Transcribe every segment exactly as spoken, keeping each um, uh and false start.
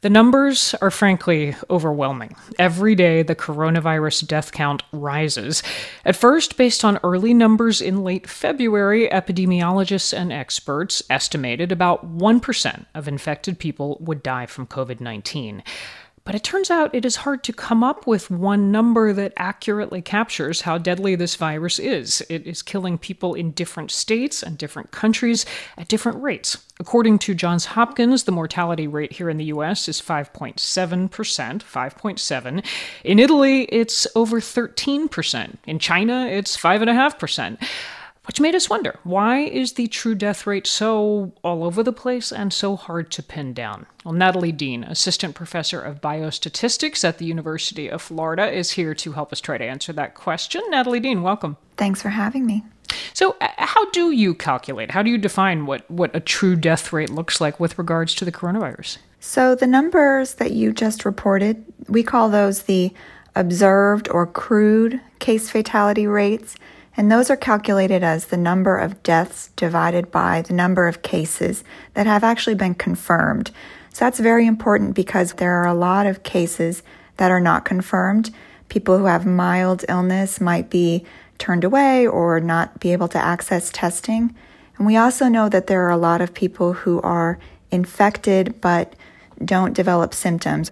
The numbers are frankly overwhelming. Every day, the coronavirus death count rises. At first, based on early numbers in late February, epidemiologists and experts estimated about one percent of infected people would die from covid nineteen. But it turns out it is hard to come up with one number that accurately captures how deadly this virus is. It is killing people in different states and different countries at different rates. According to Johns Hopkins, the mortality rate here in the U S is five point seven percent, five point seven. In Italy, it's over thirteen percent. In China, it's five point five percent. Which made us wonder, why is the true death rate so all over the place and so hard to pin down? Well, Natalie Dean, assistant professor of biostatistics at the University of Florida, is here to help us try to answer that question. Natalie Dean, welcome. Thanks for having me. So uh, how do you calculate, how do you define what, what a true death rate looks like with regards to the coronavirus? So the numbers that you just reported, we call those the observed or crude case fatality rates. And those are calculated as the number of deaths divided by the number of cases that have actually been confirmed. So that's very important because there are a lot of cases that are not confirmed. People who have mild illness might be turned away or not be able to access testing. And we also know that there are a lot of people who are infected but don't develop symptoms.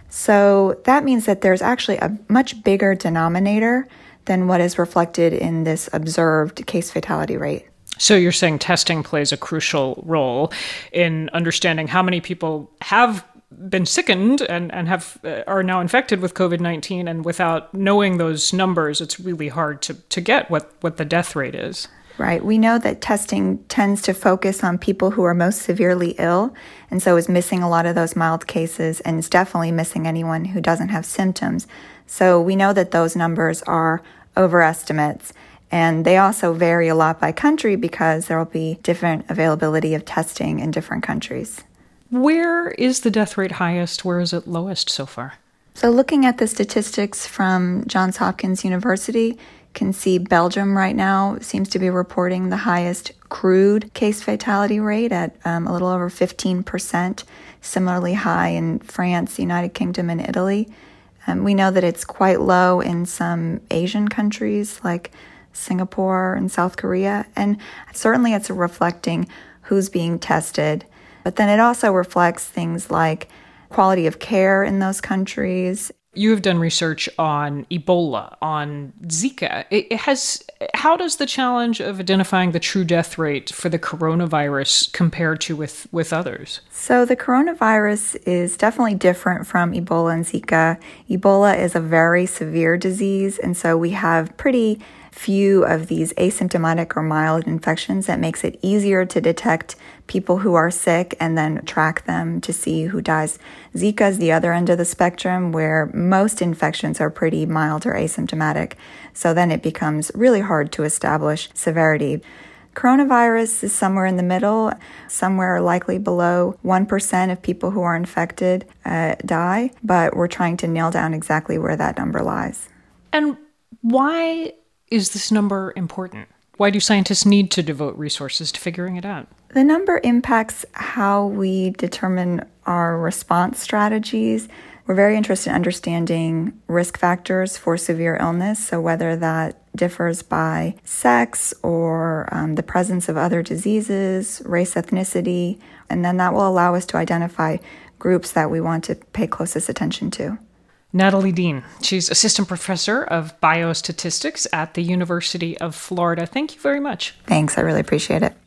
So that means that there's actually a much bigger denominator than what is reflected in this observed case fatality rate. So you're saying testing plays a crucial role in understanding how many people have been sickened and, and have uh, are now infected with covid nineteen, and without knowing those numbers, it's really hard to, to get what, what the death rate is. Right. We know that testing tends to focus on people who are most severely ill, and so is missing a lot of those mild cases, and is definitely missing anyone who doesn't have symptoms. So we know that those numbers are overestimates, and they also vary a lot by country because there will be different availability of testing in different countries. Where is the death rate highest? Where is it lowest so far? So looking at the statistics from Johns Hopkins University, can see Belgium right now seems to be reporting the highest crude case fatality rate at um, a little over fifteen percent, similarly high in France, the United Kingdom, and Italy. Um, we know that it's quite low in some Asian countries like Singapore and South Korea, and certainly it's reflecting who's being tested. But then it also reflects things like quality of care in those countries. You have done research on Ebola, on Zika. It has. How does the challenge of identifying the true death rate for the coronavirus compare to with, with others? So the coronavirus is definitely different from Ebola and Zika. Ebola is a very severe disease, and so we have pretty few of these asymptomatic or mild infections that makes it easier to detect people who are sick and then track them to see who dies. Zika is the other end of the spectrum where most infections are pretty mild or asymptomatic. So then it becomes really hard to establish severity. Coronavirus is somewhere in the middle, somewhere likely below one percent of people who are infected uh, die, but we're trying to nail down exactly where that number lies. And why is this number important? Why do scientists need to devote resources to figuring it out? The number impacts how we determine our response strategies. We're very interested in understanding risk factors for severe illness, so whether that differs by sex or um, the presence of other diseases, race, ethnicity, and then that will allow us to identify groups that we want to pay closest attention to. Natalie Dean. She's assistant professor of biostatistics at the University of Florida. Thank you very much. Thanks. I really appreciate it.